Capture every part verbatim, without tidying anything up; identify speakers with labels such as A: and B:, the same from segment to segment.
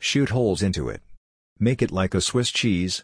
A: Shoot holes into it. Make it like a Swiss cheese.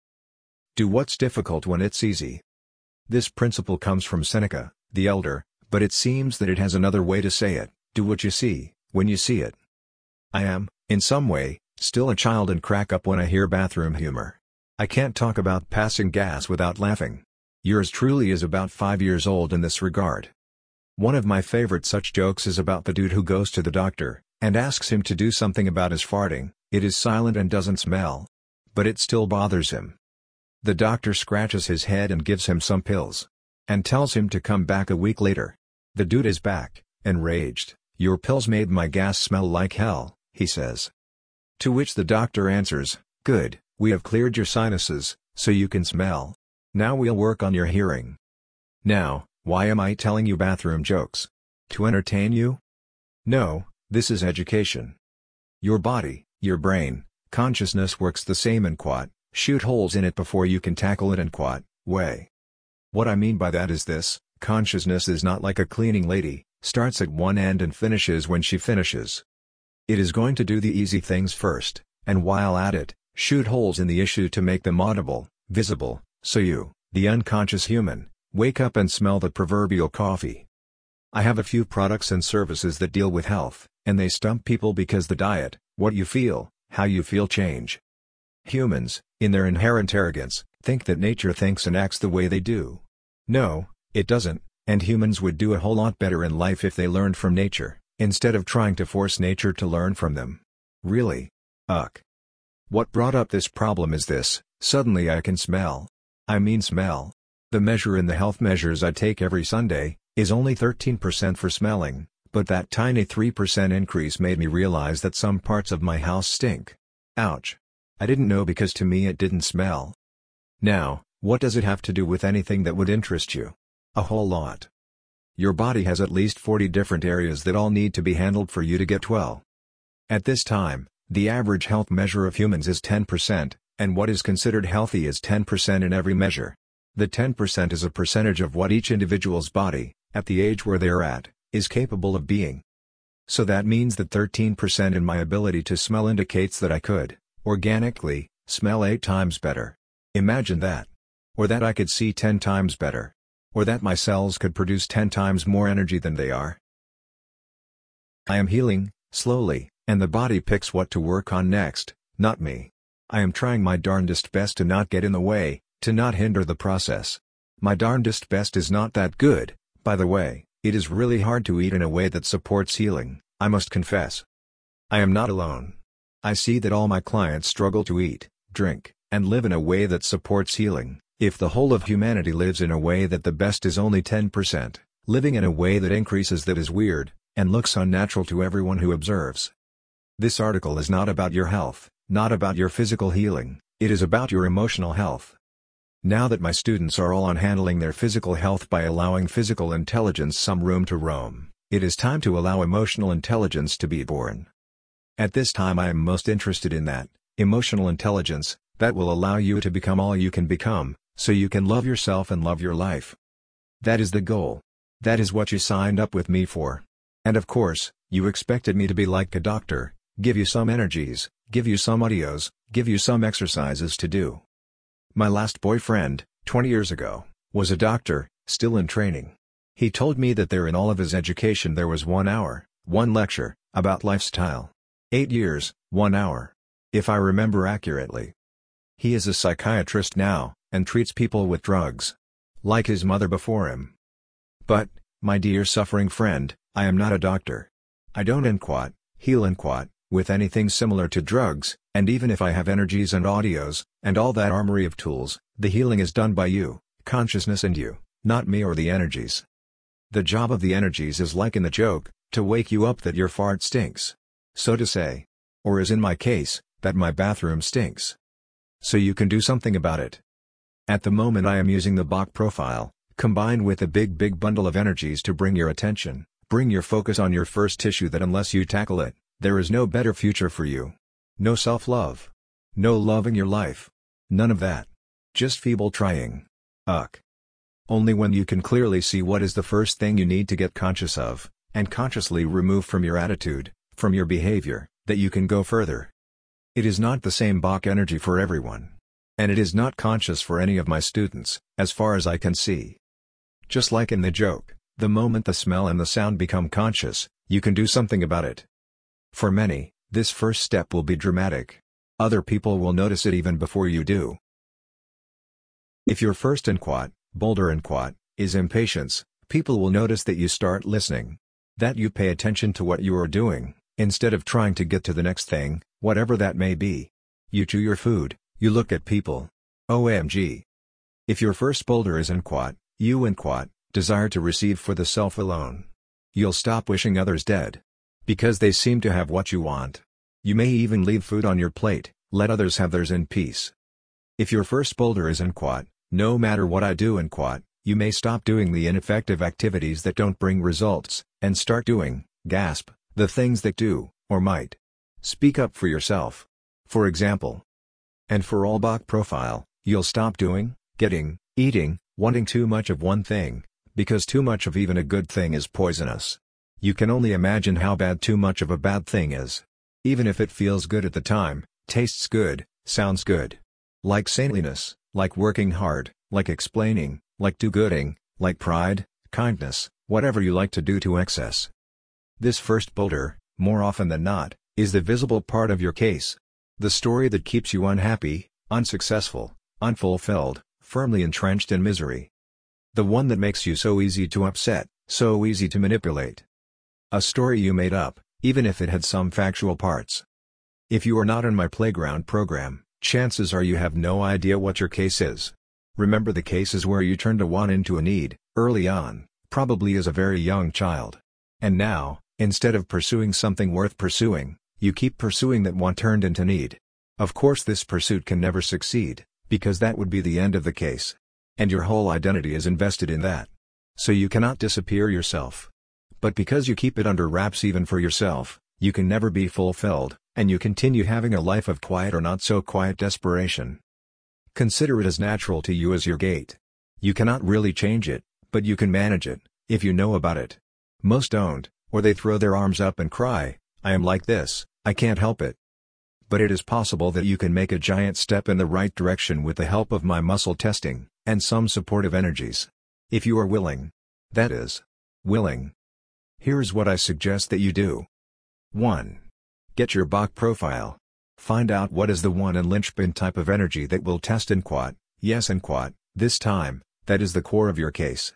A: Do what's difficult when it's easy. This principle comes from Seneca, the elder, but it seems that it has another way to say it: do what you see, when you see it. I am, in some way, still a child and crack up when I hear bathroom humor. I can't talk about passing gas without laughing. Yours truly is about five years old in this regard. One of my favorite such jokes is about the dude who goes to the doctor, and asks him to do something about his farting. It is silent and doesn't smell. But it still bothers him. The doctor scratches his head and gives him some pills. And tells him to come back a week later. The dude is back, enraged. "Your pills made my gas smell like hell," he says. To which the doctor answers, "Good, we have cleared your sinuses, so you can smell. Now we'll work on your hearing." Now, why am I telling you bathroom jokes? To entertain you? No, this is education. Your body, your brain, consciousness works the same in quat, shoot holes in it before you can tackle it in quat, way. What I mean by that is this: consciousness is not like a cleaning lady, starts at one end and finishes when she finishes. It is going to do the easy things first, and while at it, shoot holes in the issue to make them audible, visible, so you, the unconscious human, wake up and smell the proverbial coffee. I have a few products and services that deal with health, and they stump people because the diet, what you feel, how you feel change. Humans, in their inherent arrogance, think that nature thinks and acts the way they do. No, it doesn't, and humans would do a whole lot better in life if they learned from nature, instead of trying to force nature to learn from them. Really? Ugh. What brought up this problem is this: suddenly I can smell. I mean smell. The measure in the health measures I take every Sunday is only thirteen percent for smelling, but that tiny three percent increase made me realize that some parts of my house stink. Ouch. I didn't know because to me it didn't smell. Now, what does it have to do with anything that would interest you? A whole lot. Your body has at least forty different areas that all need to be handled for you to get well. At this time, the average health measure of humans is ten percent, and what is considered healthy is ten percent in every measure. The ten percent is a percentage of what each individual's body, at the age where they are at, is capable of being. So that means that thirteen percent in my ability to smell indicates that I could, organically, smell eight times better. Imagine that. Or that I could see ten times better. Or that my cells could produce ten times more energy than they are. I am healing, slowly, and the body picks what to work on next, not me. I am trying my darndest best to not get in the way, to not hinder the process. My darndest best is not that good, by the way. It is really hard to eat in a way that supports healing, I must confess. I am not alone. I see that all my clients struggle to eat, drink, and live in a way that supports healing. If the whole of humanity lives in a way that the best is only ten percent, living in a way that increases that is weird, and looks unnatural to everyone who observes. This article is not about your health, not about your physical healing, it is about your emotional health. Now that my students are all on handling their physical health by allowing physical intelligence some room to roam, it is time to allow emotional intelligence to be born. At this time I am most interested in that, emotional intelligence, that will allow you to become all you can become, so you can love yourself and love your life. That is the goal. That is what you signed up with me for. And of course, you expected me to be like a doctor, give you some energies, give you some audios, give you some exercises to do. My last boyfriend, twenty years ago, was a doctor, still in training. He told me that there in all of his education there was one hour, one lecture, about lifestyle. Eight years, one hour. If I remember accurately. He is a psychiatrist now, and treats people with drugs. Like his mother before him. But, my dear suffering friend, I am not a doctor. I don't inquat, heal inquat, with anything similar to drugs, and even if I have energies and audios, and all that armory of tools, the healing is done by you, consciousness and you, not me or the energies. The job of the energies is like in the joke, to wake you up that your fart stinks. So to say. Or as in my case, that my bathroom stinks. So you can do something about it. At the moment I am using the Bach profile, combined with a big big bundle of energies to bring your attention, bring your focus on your first tissue that unless you tackle it, there is no better future for you. No self-love. No loving your life. None of that. Just feeble trying. Ugh. Only when you can clearly see what is the first thing you need to get conscious of, and consciously remove from your attitude, from your behavior, that you can go further. It is not the same Bach energy for everyone. And it is not conscious for any of my students, as far as I can see. Just like in the joke, the moment the smell and the sound become conscious, you can do something about it. For many, this first step will be dramatic. Other people will notice it even before you do. If your first inquat, boulder inquat, is impatience, people will notice that you start listening. That you pay attention to what you are doing, instead of trying to get to the next thing, whatever that may be. You chew your food, you look at people. O M G. If your first boulder is inquat, you inquat, desire to receive for the self alone. You'll stop wishing others dead. Because they seem to have what you want. You may even leave food on your plate, let others have theirs in peace. If your first boulder is inquat, no matter what I do inquat, you may stop doing the ineffective activities that don't bring results, and start doing, gasp, the things that do, or might. Speak up for yourself. For example. And for all Bach profile, you'll stop doing, getting, eating, wanting too much of one thing, because too much of even a good thing is poisonous. You can only imagine how bad too much of a bad thing is. Even if it feels good at the time, tastes good, sounds good. Like saintliness, like working hard, like explaining, like do-gooding, like pride, kindness, whatever you like to do to excess. This first boulder, more often than not, is the visible part of your case. The story that keeps you unhappy, unsuccessful, unfulfilled, firmly entrenched in misery. The one that makes you so easy to upset, so easy to manipulate. A story you made up, even if it had some factual parts. If you are not in my playground program, chances are you have no idea what your case is. Remember the cases where you turned a want into a need, early on, probably as a very young child. And now, instead of pursuing something worth pursuing, you keep pursuing that want turned into need. Of course this pursuit can never succeed, because that would be the end of the case. And your whole identity is invested in that. So you cannot disappear yourself. But because you keep it under wraps even for yourself, you can never be fulfilled, and you continue having a life of quiet or not so quiet desperation. Consider it as natural to you as your gait. You cannot really change it, but you can manage it, if you know about it. Most don't, or they throw their arms up and cry, I am like this, I can't help it. But it is possible that you can make a giant step in the right direction with the help of my muscle testing, and some supportive energies. If you are willing. That is. Willing. Here's what I suggest that you do. one. Get your Bach profile. Find out what is the one and linchpin type of energy that will test inquat, yes inquat, this time, that is the core of your case.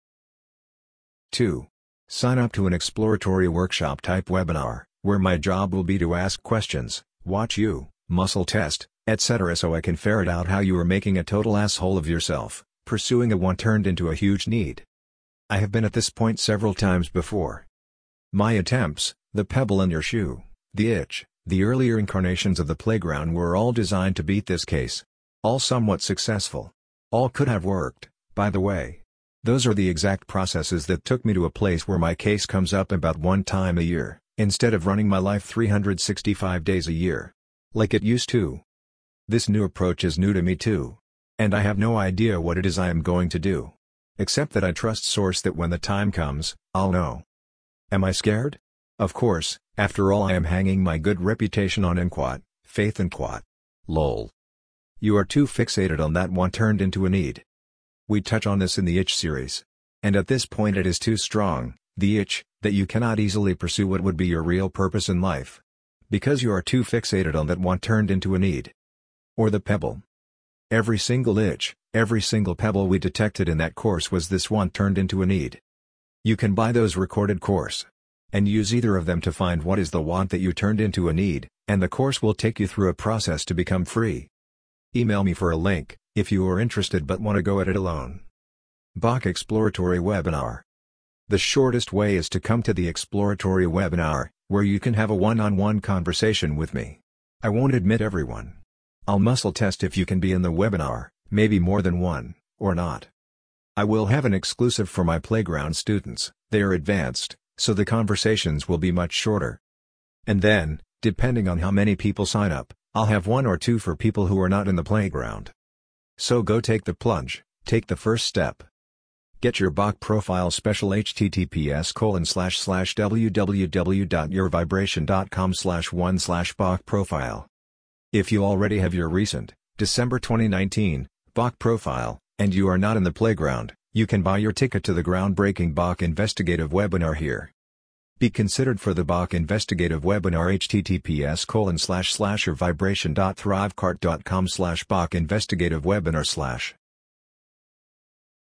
A: two. Sign up to an exploratory workshop type webinar, where my job will be to ask questions, watch you, muscle test, et cetera so I can ferret out how you are making a total asshole of yourself, pursuing a want turned into a huge need. I have been at this point several times before. My attempts, the pebble in your shoe, the itch, the earlier incarnations of the playground were all designed to beat this case. All somewhat successful. All could have worked, by the way. Those are the exact processes that took me to a place where my case comes up about one time a year, instead of running my life three hundred sixty-five days a year. Like it used to. This new approach is new to me too. And I have no idea what it is I am going to do. Except that I trust source that when the time comes, I'll know. Am I scared? Of course, after all I am hanging my good reputation on inquat, faith inquat. Lol. You are too fixated on that want turned into a need. We touch on this in the itch series. And at this point it is too strong, the itch, that you cannot easily pursue what would be your real purpose in life. Because you are too fixated on that want turned into a need. Or the pebble. Every single itch, every single pebble we detected in that course was this want turned into a need. You can buy those recorded course. And use either of them to find what is the want that you turned into a need, and the course will take you through a process to become free. Email me for a link, if you are interested but want to go at it alone. Bach Exploratory Webinar. The shortest way is to come to the exploratory webinar, where you can have a one-on-one conversation with me. I won't admit everyone. I'll muscle test if you can be in the webinar, maybe more than one, or not. I will have an exclusive for my playground students, they are advanced, so the conversations will be much shorter. And then, depending on how many people sign up, I'll have one or two for people who are not in the playground. So go take the plunge, take the first step. Get your Bach profile special https colon slash slash www dot your vibration dot com slash one slash Bach profile. If you already have your recent, December twenty nineteen, Bach profile, and you are not in the playground, you can buy your ticket to the groundbreaking Bach Investigative Webinar here. Be considered for the Bach Investigative Webinar https colon slash slash or vibration dot thrivecart dot com slash Bach Investigative Webinar slash